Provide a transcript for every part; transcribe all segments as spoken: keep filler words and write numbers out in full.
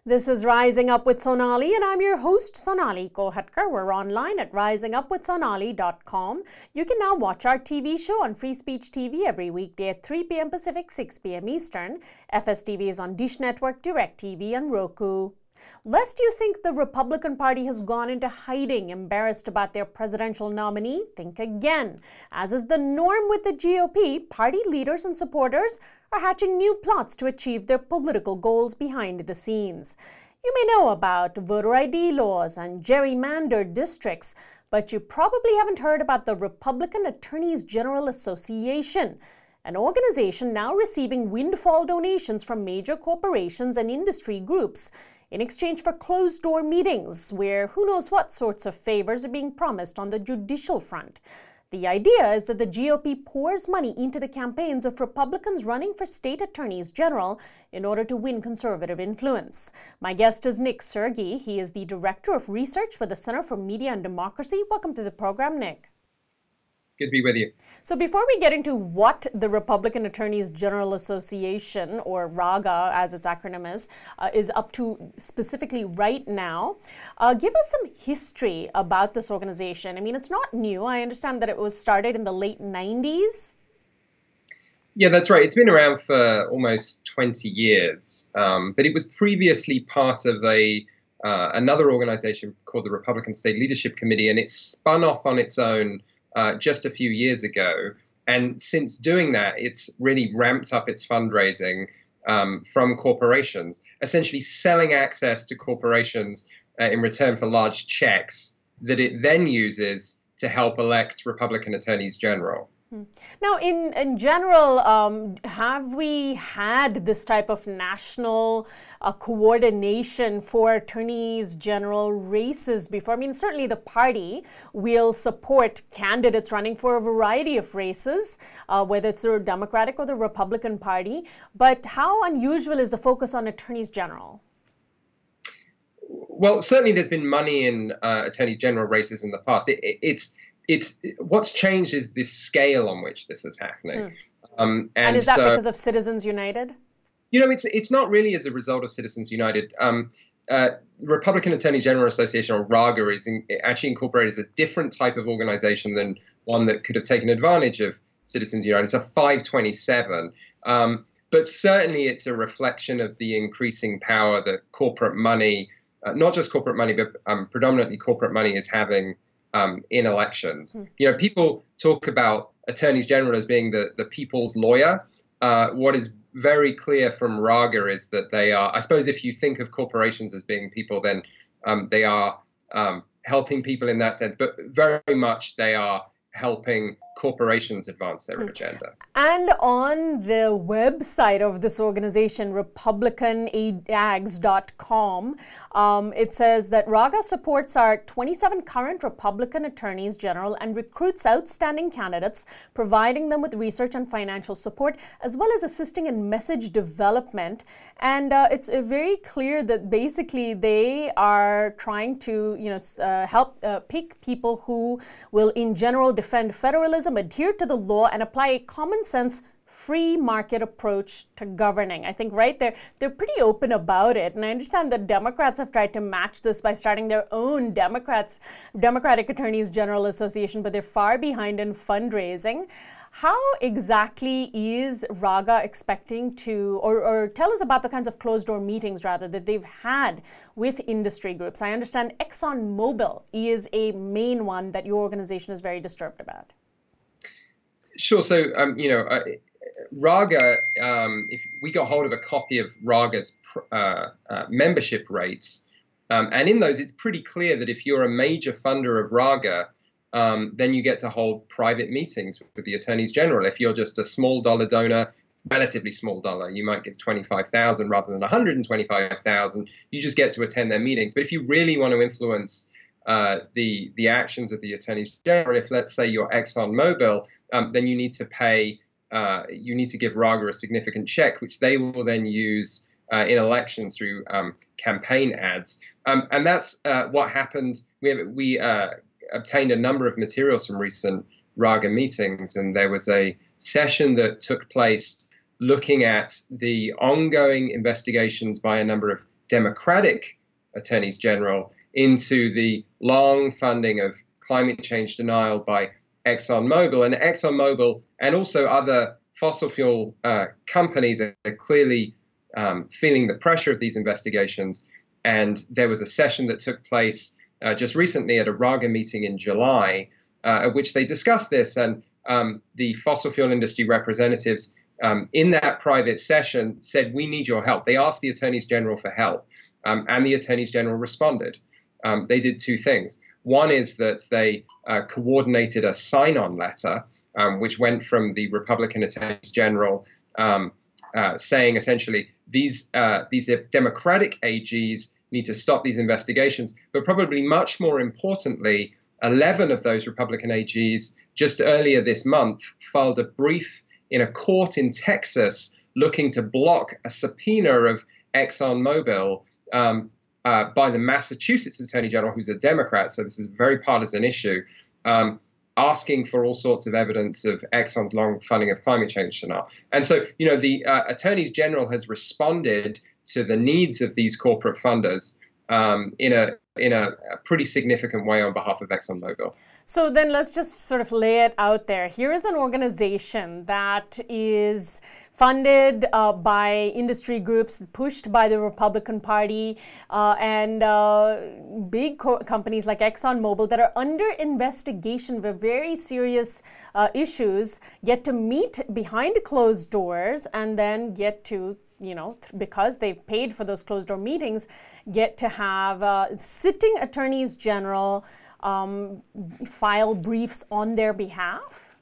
This is Rising Up with Sonali, and I'm your host, Sonali Kohatkar. We're online at rising up with sonali dot com. You can now watch our T V show on Free Speech T V every weekday at three p.m. Pacific, six p.m. Eastern. F S T V is on Dish Network, DirecTV, and Roku. Lest you think the Republican Party has gone into hiding, embarrassed about their presidential nominee, think again. As is the norm with the G O P, party leaders and supporters are hatching new plots to achieve their political goals behind the scenes. You may know about voter I D laws and gerrymandered districts, but you probably haven't heard about the Republican Attorneys General Association, an organization now receiving windfall donations from major corporations and industry groups in exchange for closed-door meetings where who knows what sorts of favors are being promised on the judicial front. The idea is that the G O P pours money into the campaigns of Republicans running for state attorneys general in order to win conservative influence. My guest is Nick Sergey. He is the Director of Research for the Center for Media and Democracy. Welcome to the program, Nick. It's good to be with you. So before we get into what the Republican Attorneys General Association, or RAGA as its acronym is, uh, is up to specifically right now, uh, give us some history about this organization. I mean, it's not new. I understand that it was started in the late nineties. Yeah, that's right. It's been around for almost twenty years, um, but it was previously part of a uh, another organization called the Republican State Leadership Committee, and it spun off on its own Uh, just a few years ago. And since doing that, it's really ramped up its fundraising um, from corporations, essentially selling access to corporations uh, in return for large checks that it then uses to help elect Republican attorneys general. Now, in, in general, um, have we had this type of national uh, coordination for attorneys general races before? I mean, certainly the party will support candidates running for a variety of races, uh, whether it's the Democratic or the Republican Party. But how unusual is the focus on attorneys general? Well, certainly there's been money in uh, attorney general races in the past. It, it, it's It's what's changed is the scale on which this is happening. Mm. Um, and, and is that so, because of Citizens United? You know, it's it's not really as a result of Citizens United. Um, uh, Republican Attorney General Association, or RAGA, is in, actually incorporated as a different type of organization than one that could have taken advantage of Citizens United. It's a five twenty-seven. Um, but certainly it's a reflection of the increasing power that corporate money, uh, not just corporate money, but um, predominantly corporate money is having Um, in elections. Mm. You know, people talk about attorneys general as being the, the people's lawyer. Uh, what is very clear from RAGA is that they are, I suppose if you think of corporations as being people, then um, they are um, helping people in that sense, but very much they are helping corporations advance their agenda. And on the website of this organization, republican ags dot com, um, it says that RAGA supports our twenty-seven current Republican attorneys general and recruits outstanding candidates, providing them with research and financial support, as well as assisting in message development. And uh, it's uh, very clear that basically they are trying to, you know, uh, help uh, pick people who will, in general, defend federalism, adhere to the law, and apply a common sense free market approach to governing. I think right there, they're pretty open about it. And I understand that Democrats have tried to match this by starting their own Democrats, Democratic Attorneys General Association, but they're far behind in fundraising. How exactly is RAGA expecting to, or, or tell us about the kinds of closed-door meetings, rather, that they've had with industry groups? I understand ExxonMobil is a main one that your organization is very disturbed about. Sure. So, um, you know, uh, RAGA, um, if we got hold of a copy of RAGA's uh, uh, membership rates, um, and in those, it's pretty clear that if you're a major funder of RAGA, um, then you get to hold private meetings with the attorneys general. If you're just a small dollar donor, relatively small dollar, you might give twenty-five thousand rather than one hundred twenty-five thousand. You just get to attend their meetings. But if you really want to influence uh, the the actions of the attorneys general, if let's say you're ExxonMobil, um, then you need to pay. Uh, you need to give RAGA a significant check, which they will then use uh, in elections through um, campaign ads. Um, and that's uh, what happened. We have, we uh, obtained a number of materials from recent RAGA meetings, and there was a session that took place looking at the ongoing investigations by a number of Democratic attorneys general into the long funding of climate change denial by ExxonMobil. And ExxonMobil and also other fossil fuel uh, companies are clearly um, feeling the pressure of these investigations. And there was a session that took place uh, just recently at a RAGA meeting in July, uh, at which they discussed this. And um, the fossil fuel industry representatives um, in that private session said, we need your help. They asked the attorneys general for help, um, and the attorneys general responded. Um, they did two things. One is that they uh, coordinated a sign-on letter, um, which went from the Republican attorneys general um, uh, saying essentially these uh, these Democratic A Gs need to stop these investigations. But probably much more importantly, eleven of those Republican A Gs just earlier this month filed a brief in a court in Texas looking to block a subpoena of ExxonMobil um, uh, by the Massachusetts Attorney General, who's a Democrat, so this is a very partisan issue, um, asking for all sorts of evidence of Exxon's long funding of climate change denial. And so, you know, the uh, Attorney General has responded to the needs of these corporate funders um, in a in a, a pretty significant way on behalf of ExxonMobil. So then let's just sort of lay it out there. Here is an organization that is funded uh, by industry groups, pushed by the Republican Party, uh, and uh, big co- companies like ExxonMobil that are under investigation for very serious uh, issues, get to meet behind closed doors and then get to, you know, because they've paid for those closed door meetings, get to have uh, sitting attorneys general um, file briefs on their behalf?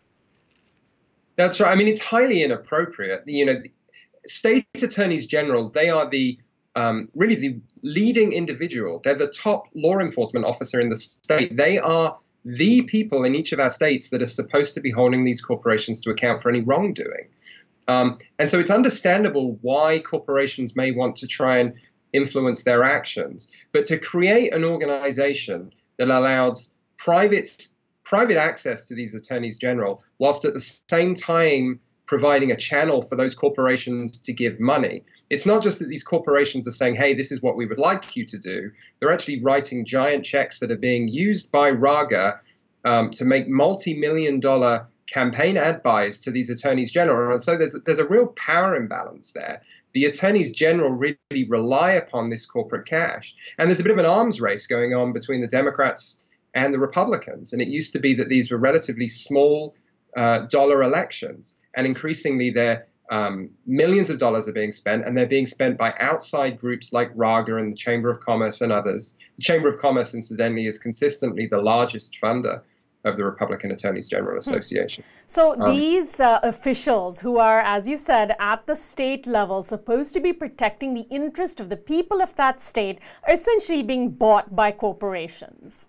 That's right. I mean, it's highly inappropriate. You know, state attorneys general, they are the um, really the leading individual. They're the top law enforcement officer in the state. They are the people in each of our states that are supposed to be holding these corporations to account for any wrongdoing. Um, and so it's understandable why corporations may want to try and influence their actions. But to create an organization that allows private private access to these attorneys general, whilst at the same time providing a channel for those corporations to give money. It's not just that these corporations are saying, hey, this is what we would like you to do. They're actually writing giant checks that are being used by RAGA um, to make multi-million dollar campaign ad buys to these attorneys general. And so there's, there's a real power imbalance there. The attorneys general really rely upon this corporate cash. And there's a bit of an arms race going on between the Democrats and the Republicans. And it used to be that these were relatively small uh, dollar elections. And increasingly, they're um, millions of dollars are being spent, and they're being spent by outside groups like RAGA and the Chamber of Commerce and others. The Chamber of Commerce, incidentally, is consistently the largest funder of the Republican Attorneys General Association. So um, these uh, officials who are, as you said, at the state level, supposed to be protecting the interest of the people of that state, are essentially being bought by corporations.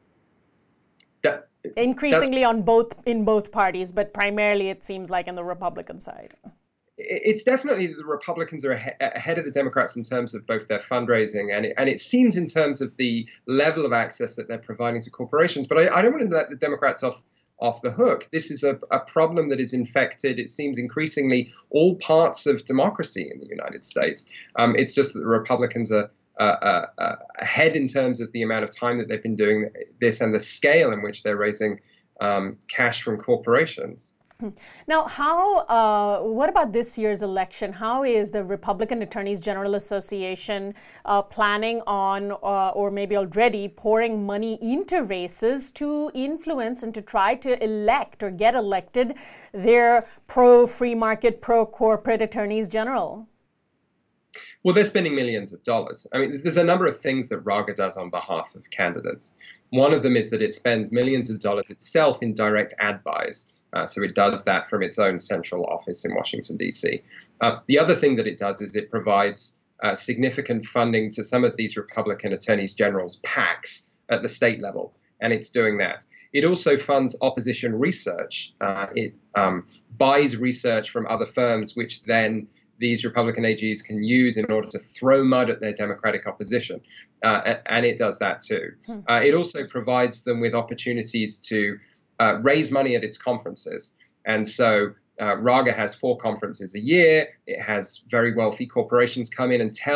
That, Increasingly on both in both parties, but primarily it seems like in the Republican side. It's definitely the Republicans are ahead of the Democrats in terms of both their fundraising and it, and it seems in terms of the level of access that they're providing to corporations. But I, I don't want to let the Democrats off off the hook. This is a, a problem that is infected, it seems, increasingly all parts of democracy in the United States. Um, it's just that the Republicans are Uh, uh, uh, ahead in terms of the amount of time that they've been doing this and the scale in which they're raising um, cash from corporations. Now, how? Uh, what about this year's election? How is the Republican Attorneys General Association uh, planning on, uh, or maybe already pouring money into races to influence and to try to elect or get elected their pro-free market, pro-corporate attorneys general? Well, they're spending millions of dollars. I mean, there's a number of things that RAGA does on behalf of candidates. One of them is that it spends millions of dollars itself in direct ad buys. Uh, so it does that from its own central office in Washington, D C. Uh, the other thing that it does is it provides uh, significant funding to some of these Republican attorneys generals' PACs at the state level, and it's doing that. It also funds opposition research. Uh, it um, buys research from other firms, which then these Republican A Gs can use in order to throw mud at their Democratic opposition. Uh, and it does that too. Uh, it also provides them with opportunities to uh, raise money at its conferences. And so uh, RAGA has four conferences a year. It has very wealthy corporations come in and tell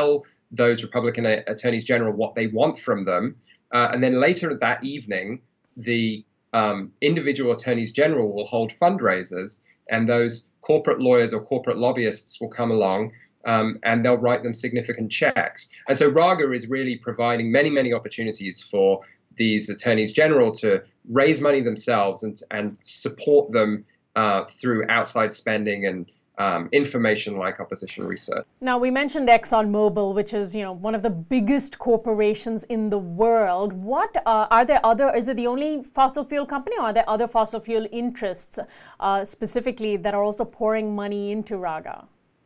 those Republican a- attorneys general what they want from them. Uh, and then later that evening, the um, individual attorneys general will hold fundraisers, and those corporate lawyers or corporate lobbyists will come along um, and they'll write them significant checks. And so Raga is really providing many, many opportunities for these attorneys general to raise money themselves and, and support them uh, through outside spending and Um, information like opposition research. Now, we mentioned ExxonMobil, which is, you know, one of the biggest corporations in the world. What uh, are there other, is it the only fossil fuel company, or are there other fossil fuel interests uh, specifically that are also pouring money into Raga?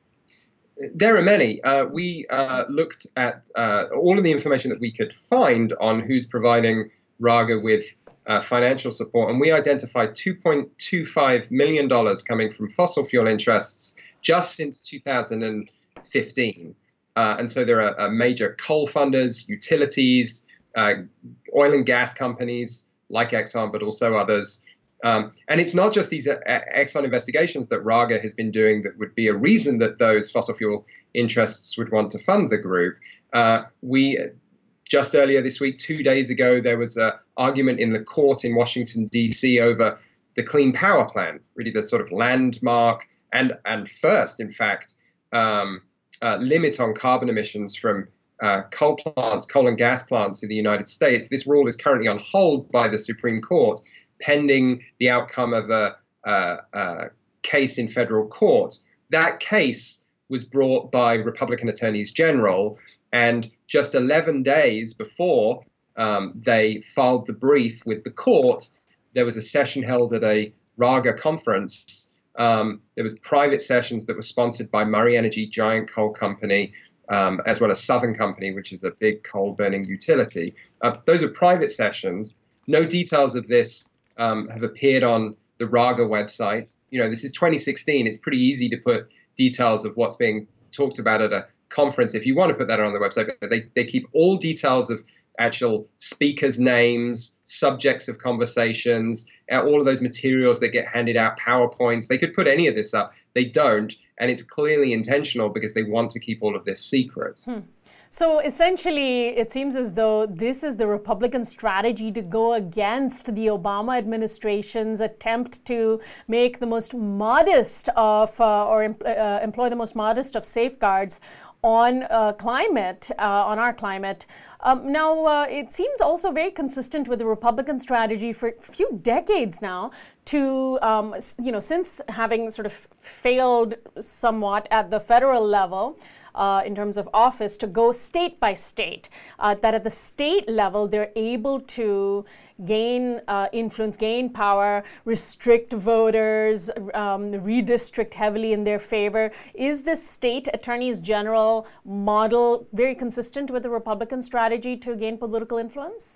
There are many. Uh, we uh, looked at uh, all of the information that we could find on who's providing Raga with Uh, financial support, and we identified two point two five million dollars coming from fossil fuel interests just since two thousand fifteen. Uh, and so there are uh, major coal funders, utilities, uh, oil and gas companies like Exxon, but also others. Um, and it's not just these uh, Exxon investigations that Raga has been doing that would be a reason that those fossil fuel interests would want to fund the group. Uh, we Just earlier this week, two days ago, there was an argument in the court in Washington, D C over the Clean Power Plan, really the sort of landmark and, and first, in fact, um, uh, limit on carbon emissions from uh, coal plants, coal and gas plants in the United States. This rule is currently on hold by the Supreme Court, pending the outcome of a, a, a case in federal court. That case was brought by Republican attorneys general, and just eleven days before um, they filed the brief with the court, there was a session held at a Raga conference. Um, there was private sessions that were sponsored by Murray Energy, giant coal company, um, as well as Southern Company, which is a big coal-burning utility. Uh, those are private sessions. No details of this um, have appeared on the Raga website. You know, this is twenty sixteen. It's pretty easy to put details of what's being talked about at a conference if you want to put that on the website, but they, they keep all details of actual speakers' names, subjects of conversations, all of those materials that get handed out, PowerPoints. They could put any of this up. They don't, and it's clearly intentional because they want to keep all of this secret. Hmm. So essentially, it seems as though this is the Republican strategy to go against the Obama administration's attempt to make the most modest of, uh, or em- uh, employ the most modest of safeguards on uh, climate, uh, on our climate. Um, now, uh, it seems also very consistent with the Republican strategy for a few decades now to, um, you know, since having sort of failed somewhat at the federal level, Uh, in terms of office, to go state by state, uh, that at the state level they're able to gain uh, influence, gain power, restrict voters, um, redistrict heavily in their favor. Is this state attorneys general model very consistent with the Republican strategy to gain political influence?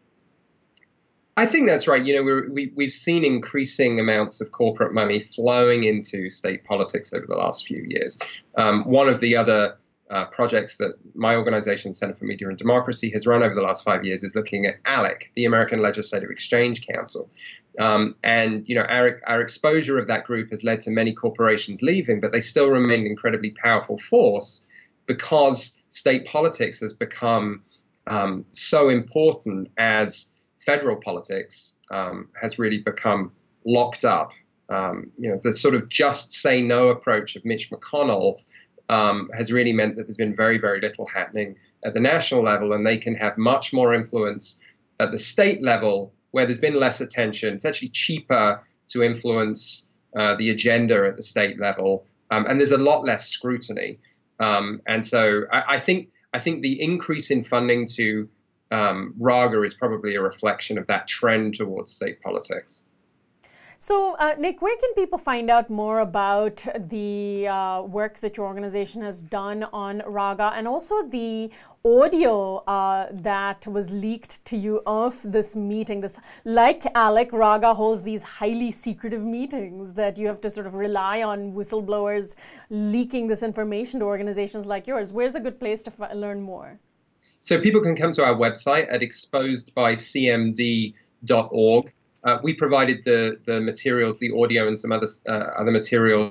I think that's right. You know, we're, we, we've seen increasing amounts of corporate money flowing into state politics over the last few years. Um, one of the other uh, projects that my organization, Center for Media and Democracy, has run over the last five years is looking at ALEC, the American Legislative Exchange Council. Um, and, you know, our, our exposure of that group has led to many corporations leaving, but they still remain an incredibly powerful force because state politics has become um, so important as federal politics um, has really become locked up. Um, you know, the sort of just say no approach of Mitch McConnell um, has really meant that there's been very, very little happening at the national level, and they can have much more influence at the state level where there's been less attention. It's actually cheaper to influence uh, the agenda at the state level, um, and there's a lot less scrutiny. Um, and so I, I think I think the increase in funding to Um, Raga is probably a reflection of that trend towards state politics. So, uh, Nick, where can people find out more about the uh, work that your organization has done on Raga, and also the audio uh, that was leaked to you of this meeting? This, like ALEC, Raga holds these highly secretive meetings that you have to sort of rely on whistleblowers leaking this information to organizations like yours. Where's a good place to f- learn more? So people can come to our website at exposed by c m d dot org. Uh, we provided the, the materials, the audio and some other, uh, other materials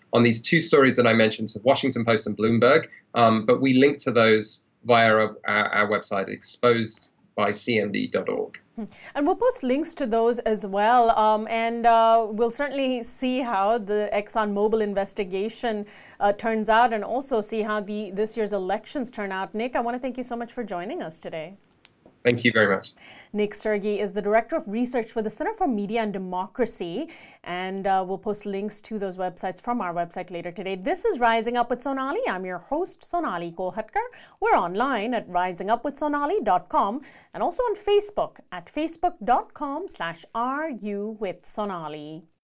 on these two stories that I mentioned, so Washington Post and Bloomberg, um, but we link to those via our, our, our website, exposed by c m d dot org. And we'll post links to those as well. Um, and uh, we'll certainly see how the ExxonMobil investigation uh, turns out, and also see how the this year's elections turn out. Nick, I want to thank you so much for joining us today. Thank you very much. Nick Sergey is the Director of Research with the Center for Media and Democracy, and uh, we'll post links to those websites from our website later today. This is Rising Up with Sonali. I'm your host, Sonali Kolhatkar. We're online at rising up with sonali dot com and also on Facebook at facebook dot com slash ru with Sonali.